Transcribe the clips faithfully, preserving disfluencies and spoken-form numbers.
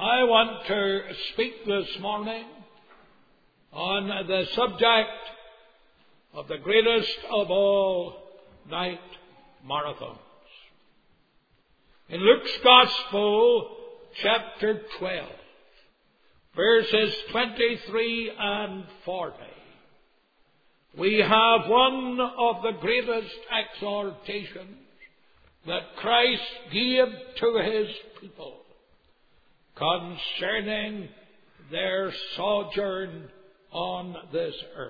I want to speak this morning on the subject of the greatest of all night marathons. In Luke's Gospel, chapter twelve, verses twenty-three and forty, we have one of the greatest exhortations that Christ gave to his people concerning their sojourn on this earth.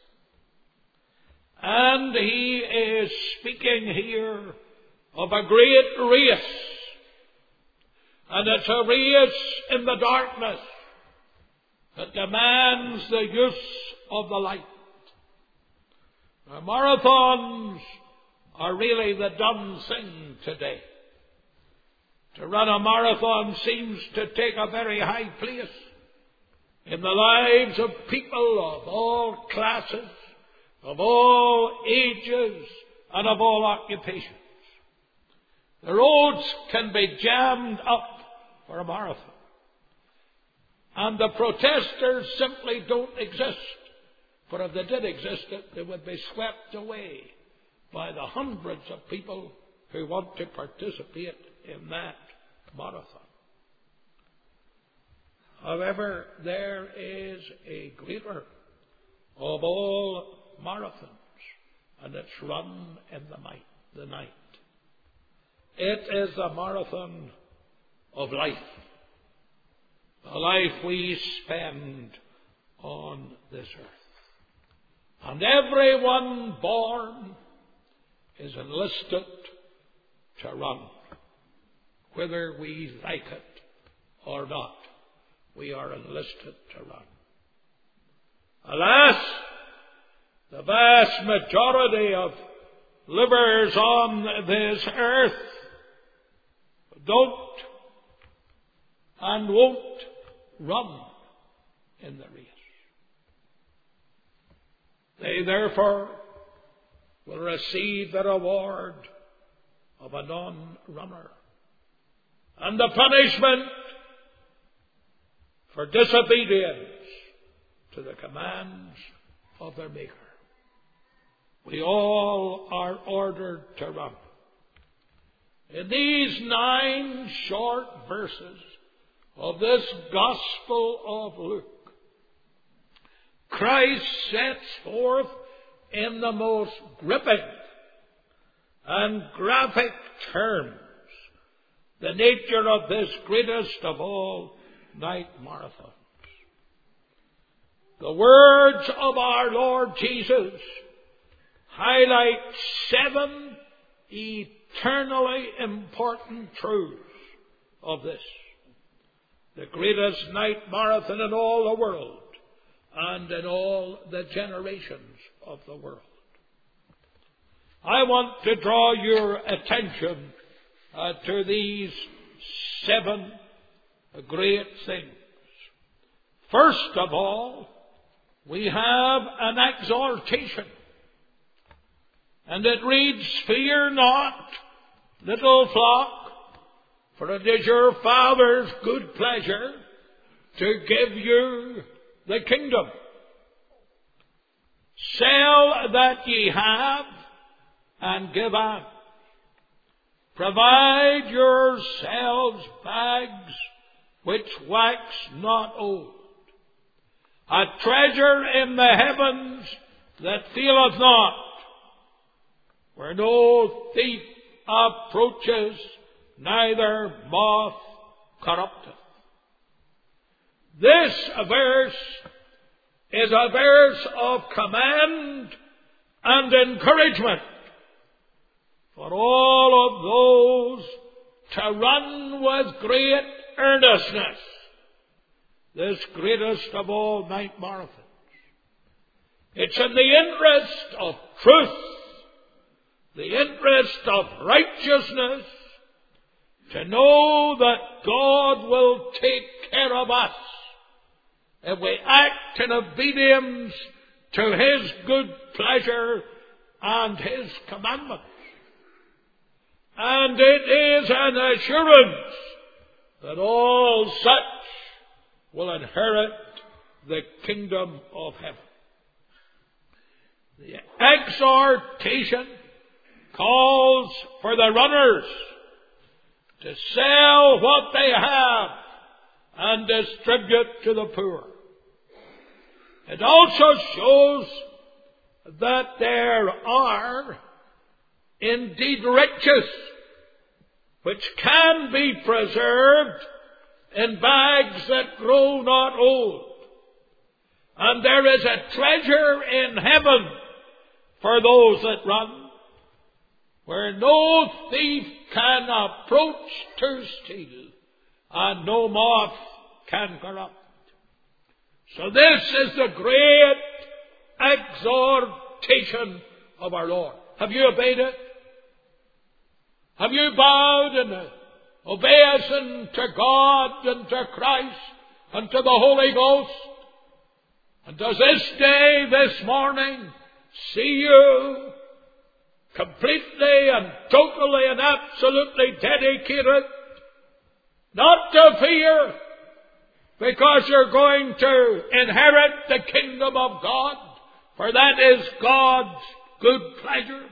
And he is speaking here of a great race. And it's a race in the darkness that demands the use of the light. Now, marathons are really the done thing today. To run a marathon seems to take a very high place in the lives of people of all classes, of all ages, and of all occupations. The roads can be jammed up for a marathon. And the protesters simply don't exist. For if they did exist, they would be swept away by the hundreds of people who want to participate in that marathon. However, there is a greater of all marathons, and it's run in the night. The night. It is the marathon of life, the life we spend on this earth. And everyone born is enlisted to run, whether we like it or not. We are enlisted to run. Alas, the vast majority of livers on this earth don't and won't run in the race. They therefore will receive the reward of a non-runner and the punishment for disobedience to the commands of their Maker. We all are ordered to run. In these nine short verses of this Gospel of Luke, Christ sets forth in the most gripping and graphic terms the nature of this greatest of all night marathons. The words of our Lord Jesus highlight seven eternally important truths of this, the greatest night marathon in all the world and in all the generations of the world. I want to draw your attention uh, to these seven great things. First of all, we have an exhortation. And it reads, "Fear not, little flock, for it is your Father's good pleasure to give you the kingdom. Sell that ye have, and give out. Provide yourselves bags which wax not old, a treasure in the heavens that faileth not, where no thief approaches, neither moth corrupteth." This verse is a verse of command and encouragement for all of those to run with great earnestness this greatest of all night marathons. It's in the interest of truth, the interest of righteousness, to know that God will take care of us if we act in obedience to His good pleasure and His commandments. And it is an assurance that all such will inherit the kingdom of heaven. The exhortation calls for the runners to sell what they have and distribute to the poor. It also shows that there are indeed riches which can be preserved in bags that grow not old. And there is a treasure in heaven for those that run, where no thief can approach to steal, and no moth can corrupt. So this is the great exhortation of our Lord. Have you obeyed it? Have you bowed in obeisance to God and to Christ and to the Holy Ghost? And does this day, this morning, see you completely and totally and absolutely dedicated, not to fear, because you're going to inherit the kingdom of God, for that is God's good pleasure?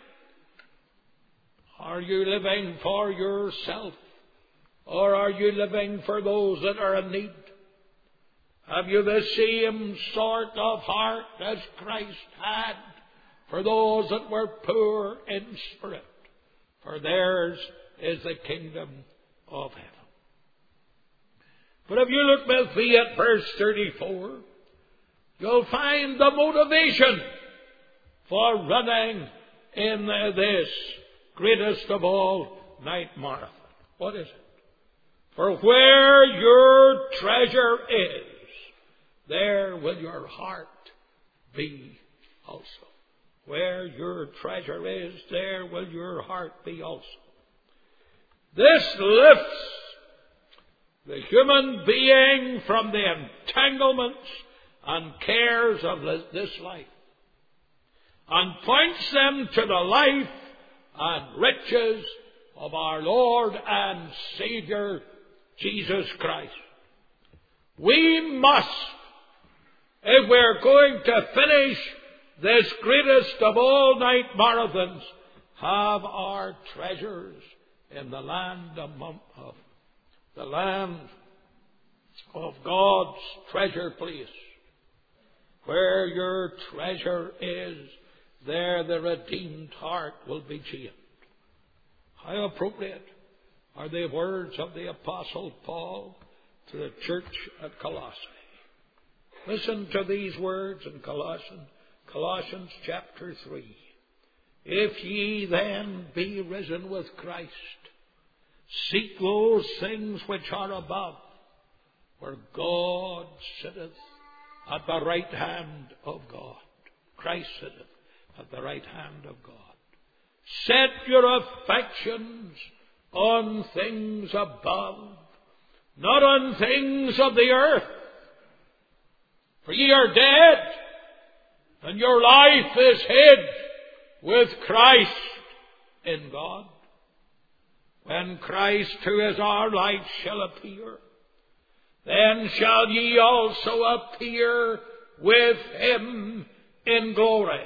Are you living for yourself, or are you living for those that are in need? Have you the same sort of heart as Christ had for those that were poor in spirit? For theirs is the kingdom of heaven. But if you look with me at verse thirty-four, you'll find the motivation for running in this greatest of all night marathon. What is it? For where your treasure is, there will your heart be also. Where your treasure is, there will your heart be also. This lifts the human being from the entanglements and cares of this life, and points them to the life and riches of our Lord and Savior, Jesus Christ. We must, if we're going to finish this greatest of all night marathons, have our treasures in the land of, of the land of God's treasure place. Where your treasure is, there the redeemed heart will be chained. How appropriate are the words of the Apostle Paul to the church at Colossae. Listen to these words in Colossians, Colossians chapter three. If ye then be risen with Christ, seek those things which are above, where God sitteth at the right hand of God. Christ sitteth at the right hand of God. Set your affections on things above, not on things of the earth. For ye are dead, and your life is hid with Christ in God. When Christ, who is our light, shall appear, then shall ye also appear with him in glory.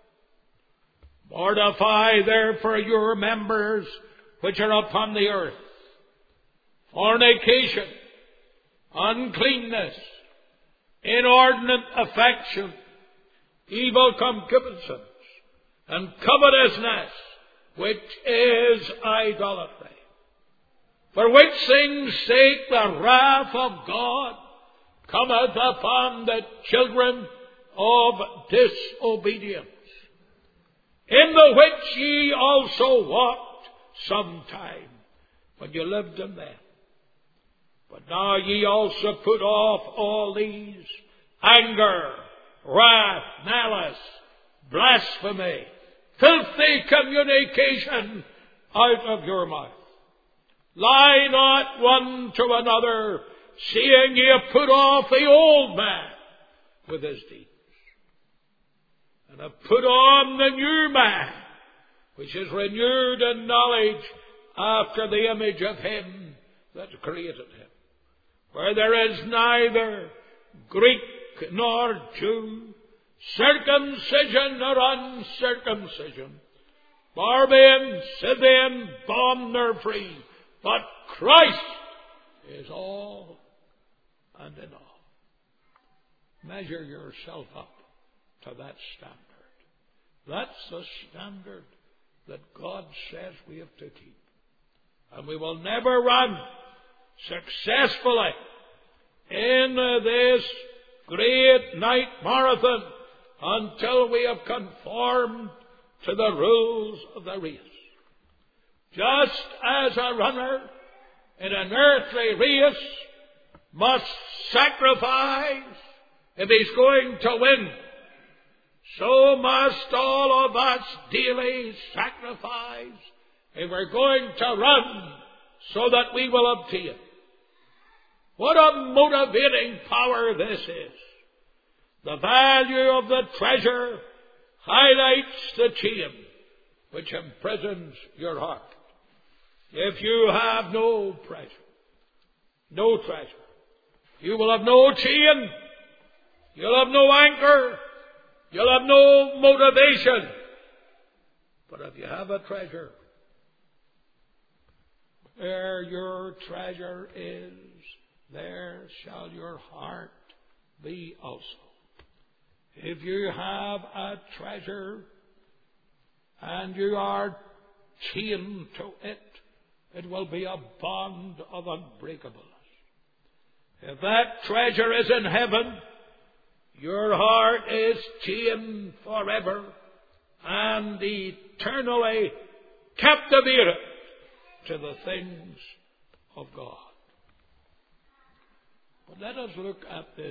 Mortify therefore your members which are upon the earth: fornication, uncleanness, inordinate affection, evil concupiscence, and covetousness, which is idolatry. For which things' sake the wrath of God cometh upon the children of disobedience, in the which ye also walked sometime when you lived in them. But now ye also put off all these: anger, wrath, malice, blasphemy, filthy communication out of your mouth. Lie not one to another, seeing ye have put off the old man with his deeds, and have put on the new man, which is renewed in knowledge after the image of him that created him, where there is neither Greek nor Jew, circumcision nor uncircumcision, barbarian, Scythian, bond nor free, but Christ is all and in all. Measure yourself up to that standard. That's the standard that God says we have to keep. And we will never run successfully in this great night marathon until we have conformed to the rules of the race. Just as a runner in an earthly race must sacrifice if he's going to win, so must all of us daily sacrifice if we're going to run so that we will obtain. What a motivating power this is. The value of the treasure highlights the chain which imprisons your heart. If you have no treasure, no treasure, you will have no chain, you'll have no anchor, you'll have no motivation. But if you have a treasure, where your treasure is, there shall your heart be also. If you have a treasure and you are chained to it, it will be a bond of unbreakableness. If that treasure is in heaven, your heart is chained forever and eternally captivated to the things of God. But let us look at this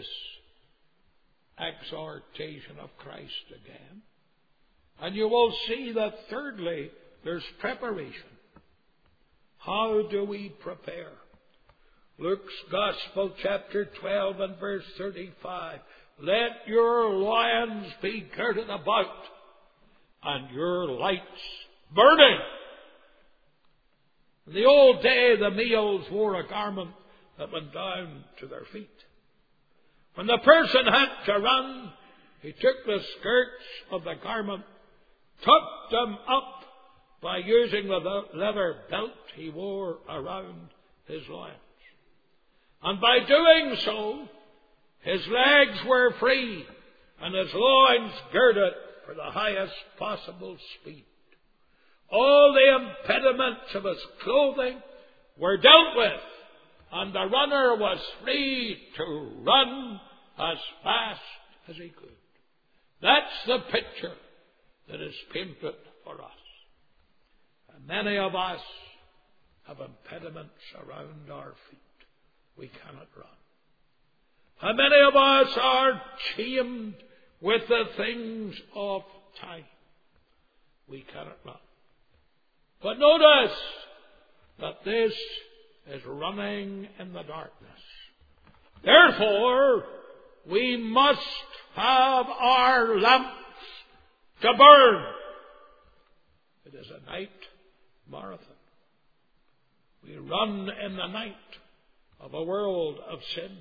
exhortation of Christ again. And you will see that thirdly, there's preparation. How do we prepare? Luke's Gospel, chapter twelve and verse thirty-five. Let your loins be girded about, and your lights burning. In the old day, the males wore a garment that went down to their feet. When the person had to run, he took the skirts of the garment, tucked them up by using the leather belt he wore around his loins. And by doing so, his legs were free and his loins girded for the highest possible speed. All the impediments of his clothing were dealt with, and the runner was free to run as fast as he could. That's the picture that is painted for us. And many of us have impediments around our feet. We cannot run. How many of us are chained with the things of time? We cannot run. But notice that this is running in the darkness. Therefore, we must have our lamps to burn. It is a night marathon. We run in the night of a world of sin.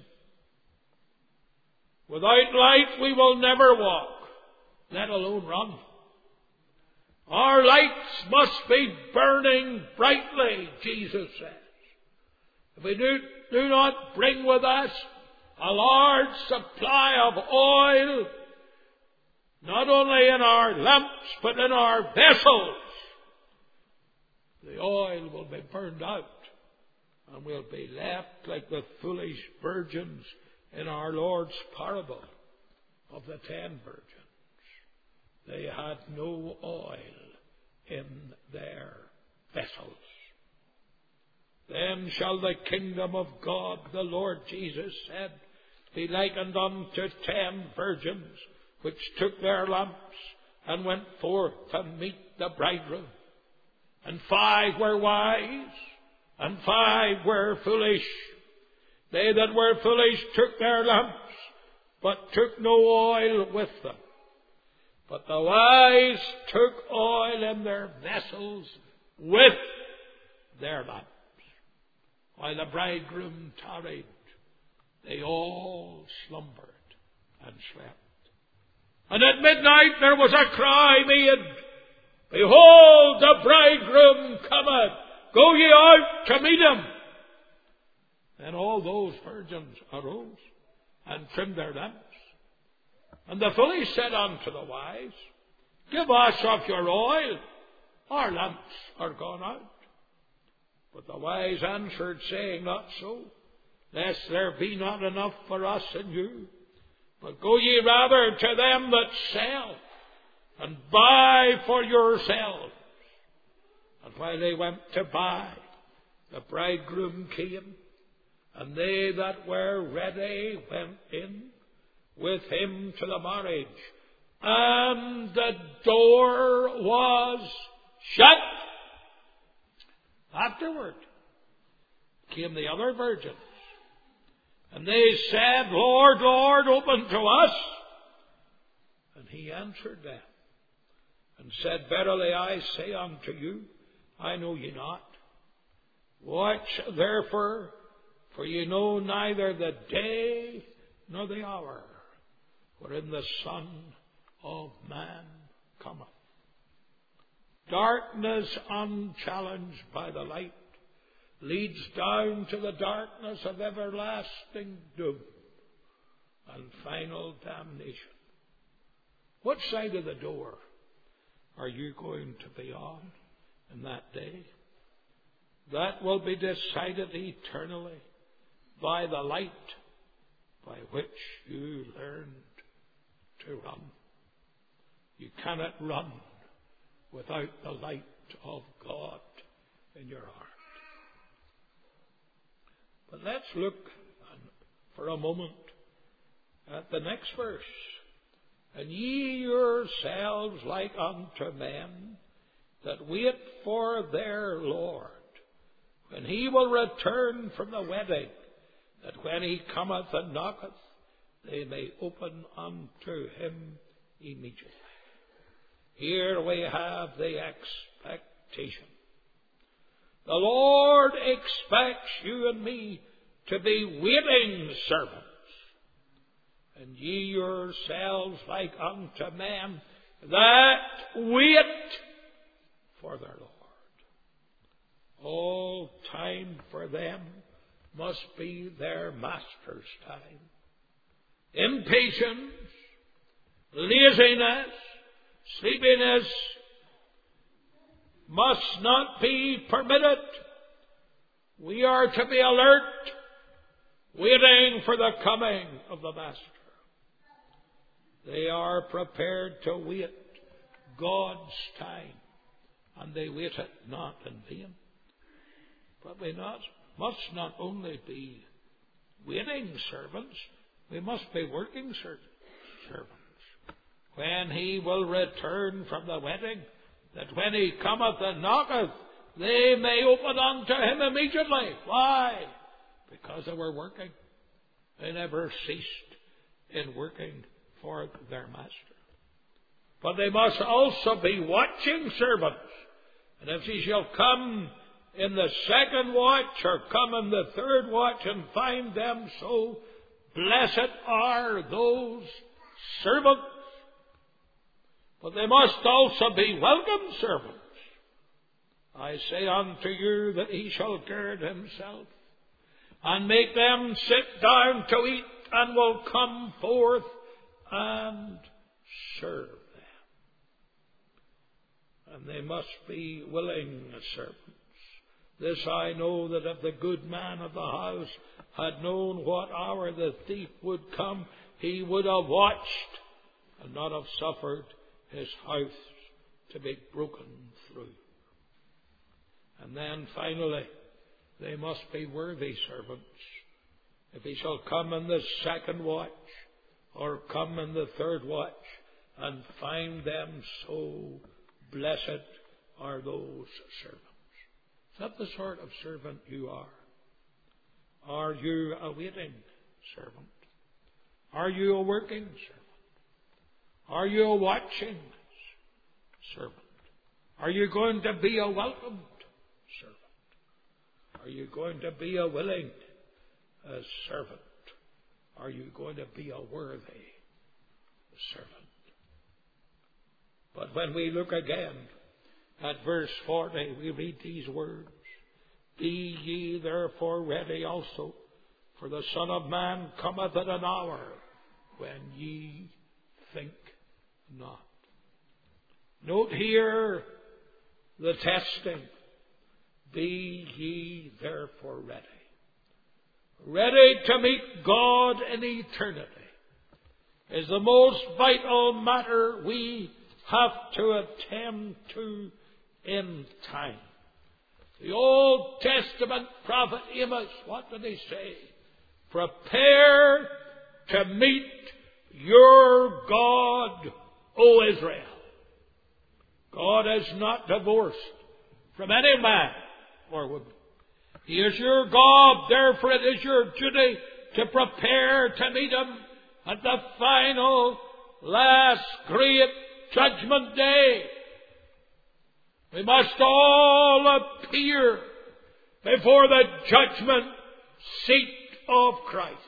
Without light, we will never walk, let alone run. Our lights must be burning brightly, Jesus says. If we do, do not bring with us a large supply of oil, not only in our lamps, but in our vessels, the oil will be burned out, and we'll be left like the foolish virgins in our Lord's parable of the ten virgins. They had no oil in their vessels. Then shall the kingdom of God, the Lord Jesus said, be likened unto ten virgins, which took their lamps and went forth to meet the bridegroom. And five were wise, and five were foolish. They that were foolish took their lamps, but took no oil with them. But the wise took oil in their vessels with their lamps. while the bridegroom tarried, they all slumbered and slept. And at midnight there was a cry made, Behold, the bridegroom cometh, go ye out to meet him. Then all those virgins arose and trimmed their lamps. And the foolish said unto the wise, Give us of your oil, our lamps are gone out. But the wise answered, saying, Not so, lest there be not enough for us and you. But go ye rather to them that sell, and buy for yourselves. And while they went to buy, the bridegroom came, and they that were ready went in with him to the marriage, and the door was shut. Afterward came the other virgins, and they said, Lord, Lord, open to us. And he answered them, and said, Verily I say unto you, I know ye not. Watch therefore, for ye know neither the day nor the hour wherein the Son of Man cometh. Darkness unchallenged by the light leads down to the darkness of everlasting doom and final damnation. What side of the door are you going to be on in that day? That will be decided eternally by the light by which you learned to run. You cannot run without the light of God in your heart. But let's look for a moment at the next verse. And ye yourselves like unto men that wait for their Lord, when he will return from the wedding, that when he cometh and knocketh, they may open unto him immediately. Here we have the expectation. The Lord expects you and me to be waiting servants. And ye yourselves like unto men that wait for their Lord. All time for them must be their master's time. Impatience, laziness, sleepiness must not be permitted. We are to be alert, waiting for the coming of the Master. They are prepared to wait God's time, and they wait it not in vain. But we not, must not only be waiting servants, we must be working servants. When he will return from the wedding, that when he cometh and knocketh, they may open unto him immediately. Why? Because they were working. They never ceased in working for their master. But they must also be watching servants. And if he shall come in the second watch or come in the third watch and find them so, blessed are those servants. But they must also be welcome servants. I say unto you that he shall gird himself and make them sit down to eat, and will come forth and serve them. And they must be willing servants. This I know, that if the good man of the house had known what hour the thief would come, he would have watched and not have suffered his house to be broken through. And then finally, they must be worthy servants. If he shall come in the second watch, or come in the third watch, and find them so, blessed are those servants. Is that the sort of servant you are? Are you a waiting servant? Are you a working servant? Are you a watching servant? Are you going to be a welcomed servant? Are you going to be a willing uh, servant? Are you going to be a worthy servant? But when we look again at verse forty, we read these words. Be ye therefore ready also, for the Son of Man cometh at an hour when ye think not. Note here the testing. Be ye therefore ready. Ready to meet God in eternity is the most vital matter we have to attend to in time. The Old Testament prophet Amos, what did he say? Prepare to meet your God, O Israel. God is not divorced from any man or woman. He is your God, therefore it is your duty to prepare to meet Him at the final, last, great judgment day. We must all appear before the judgment seat of Christ.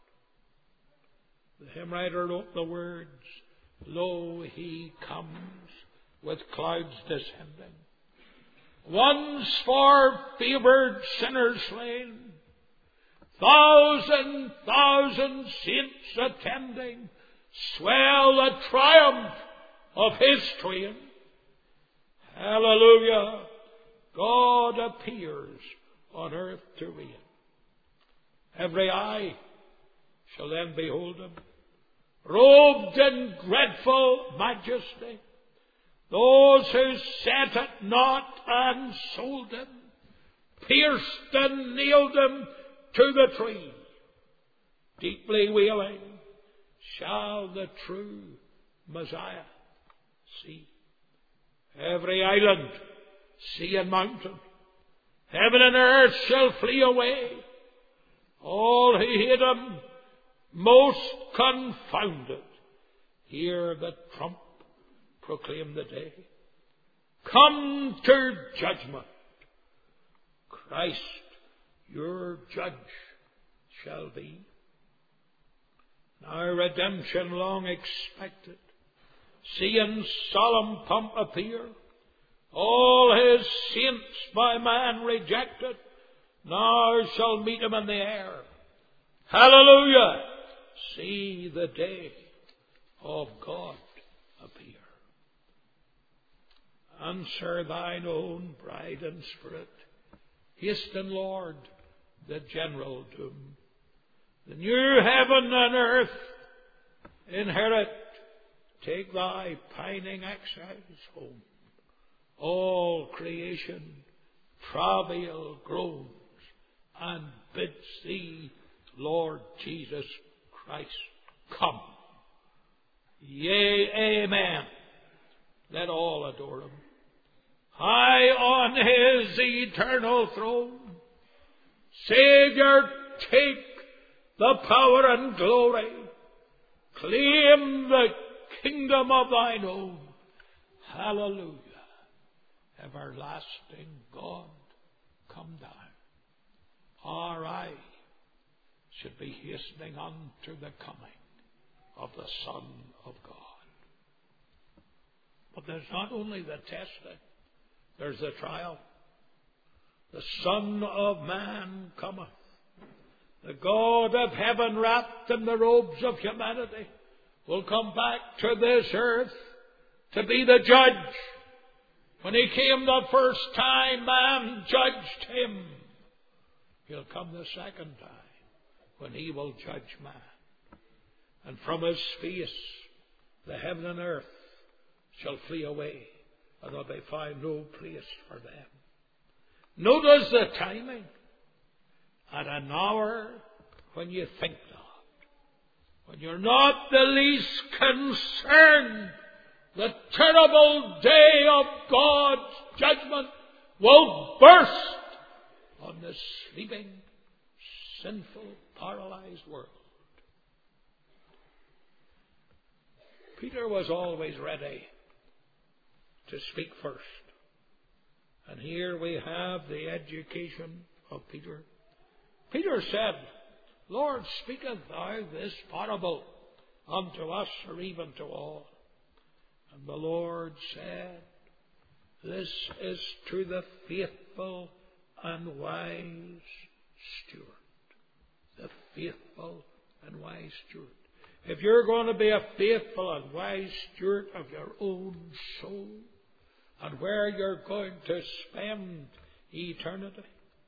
The hymn writer wrote the words, Lo, He comes with clouds descending, once for fevered sinners slain, thousand, thousand saints attending, swell the triumph of His train. Hallelujah! God appears on earth to reign. Every eye shall then behold Him, robed in dreadful majesty. Those who set it not and sold Him, pierced and nailed Him to the tree, deeply wailing, shall the true Messiah see. Every island, sea and mountain, heaven and earth shall flee away. All who hate Him, most confounded, hear the trump proclaim the day. Come to judgment. Christ, your judge, shall be. Now redemption long expected, seeing solemn pomp appear, all His saints by man rejected, now shall meet Him in the air. Hallelujah! See the day of God appear. Answer thine own bride and spirit. Hasten, Lord, the general doom. The new heaven and earth inherit. Take thy pining exiles home. All creation travail groans and bids thee, Lord Jesus Christ, come. Yea, amen. Let all adore Him. High on His eternal throne, Saviour, take the power and glory. Claim the kingdom of thine own. Hallelujah. Everlasting God, come down. Our eye should be hastening unto the coming of the Son of God. But there's not only the testing, there's the trial. The Son of Man cometh. The God of heaven, wrapped in the robes of humanity, will come back to this earth to be the judge. When He came the first time, man judged Him. He'll come the second time when He will judge man. And from His face the heaven and earth shall flee away, and there'll be found no place for them. Notice the timing. At an hour when you think not. When you're not the least concerned, the terrible day of God's judgment will burst on the sleeping, sinful, paralyzed world. Peter was always ready to speak first. And here we have the education of Peter. Peter said, Lord, speaketh thou this parable unto us, or even to all? And the Lord said, this is to the faithful and wise steward. The faithful and wise steward. If you're going to be a faithful and wise steward of your own soul, and where you're going to spend eternity,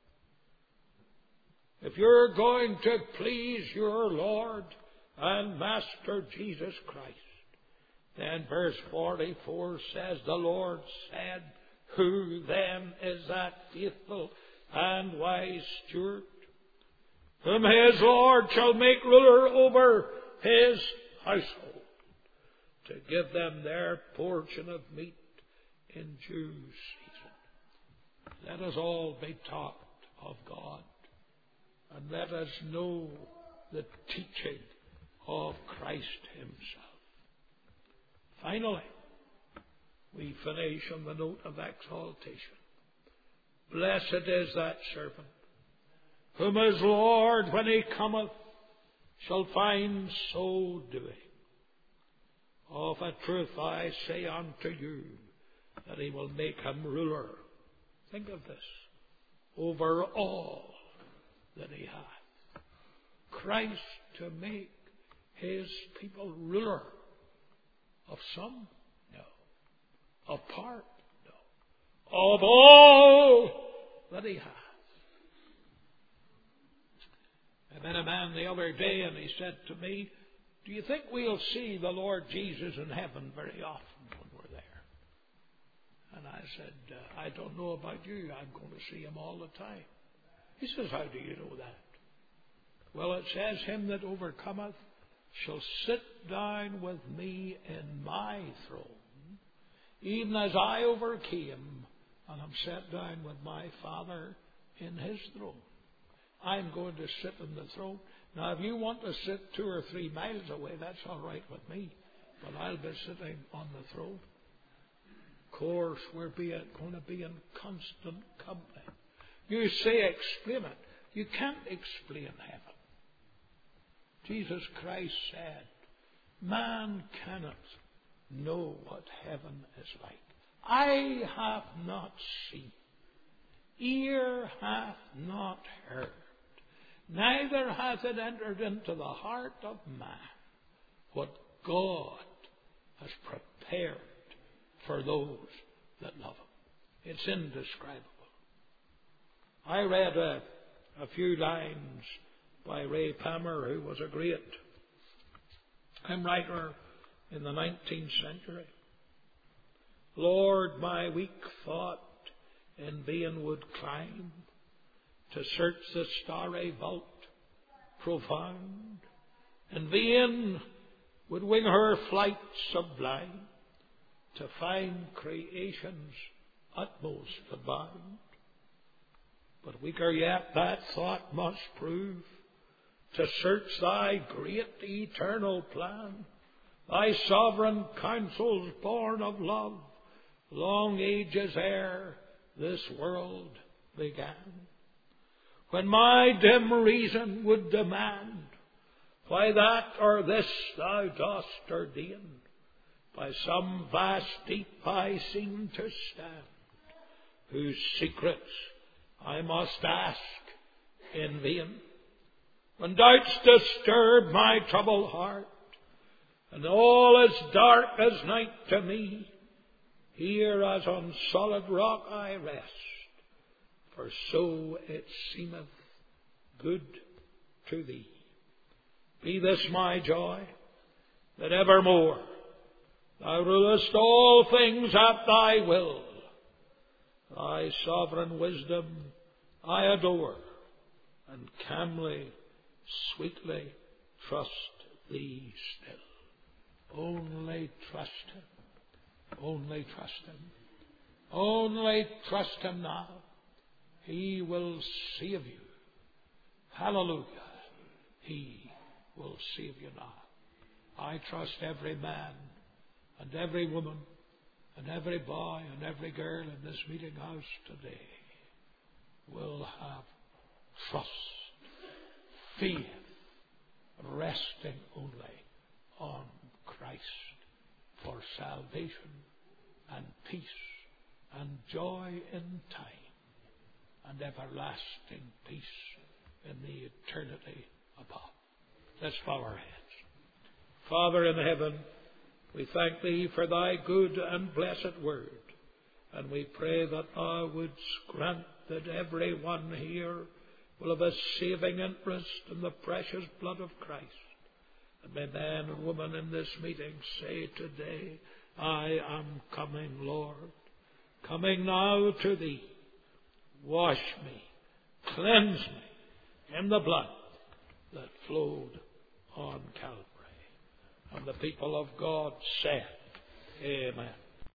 if you're going to please your Lord and Master Jesus Christ, then verse forty-four says, the Lord said, who then is that faithful and wise steward, whom his Lord shall make ruler over his household, to give them their portion of meat in due season. Let us all be taught of God, and let us know the teaching of Christ himself. Finally, we finish on the note of exaltation. Blessed is that servant whom his Lord, when he cometh, shall find so doing. Of a truth I say unto you, that he will make him ruler. Think of this. Over all that he hath. Christ to make his people ruler. Of some? No. Of part? No. Of all that he hath. I met a man the other day, and he said to me, do you think we'll see the Lord Jesus in heaven very often when we're there? And I said, uh, I don't know about you. I'm going to see him all the time. He says, how do you know that? Well, it says, him that overcometh shall sit down with me in my throne, even as I overcame and am set down with my Father in his throne. I'm going to sit in the throne. Now, if you want to sit two or three miles away, that's all right with me. But I'll be sitting on the throne. Of course, we're being, going to be in constant company. You say, explain it. You can't explain heaven. Jesus Christ said, man cannot know what heaven is like. Eye hath not seen, ear hath not heard, neither hath it entered into the heart of man what God has prepared for those that love him. It's indescribable. I read a, a few lines by Ray Palmer, who was a great hymn writer in the nineteenth century. Lord, my weak thought in vain would climb to search the starry vault profound. In vain would wing her flight sublime to find creation's utmost abound. But weaker yet that thought must prove, to search thy great eternal plan, thy sovereign counsels born of love, long ages ere this world began. When my dim reason would demand why that or this thou dost ordain, by some vast deep I seem to stand, whose secrets I must ask in vain. When doubts disturb my troubled heart, and all is dark as night to me, here as on solid rock I rest, for so it seemeth good to thee. Be this my joy, that evermore thou rulest all things at thy will. Thy sovereign wisdom I adore, and calmly, sweetly trust thee still. Only trust him. Only trust him. Only trust him now. He will save you. Hallelujah. He will save you now. I trust every man and every woman and every boy and every girl in this meeting house today will have trust, faith, resting only on Christ for salvation and peace and joy in time and everlasting peace in the eternity above. Let's bow our heads. Father in heaven, we thank Thee for Thy good and blessed word, and we pray that Thou wouldst grant that every one here will have a saving interest in the precious blood of Christ. And may men and women in this meeting say today, I am coming, Lord, coming now to Thee. Wash me, cleanse me in the blood that flowed on Calvary. And the people of God said, Amen.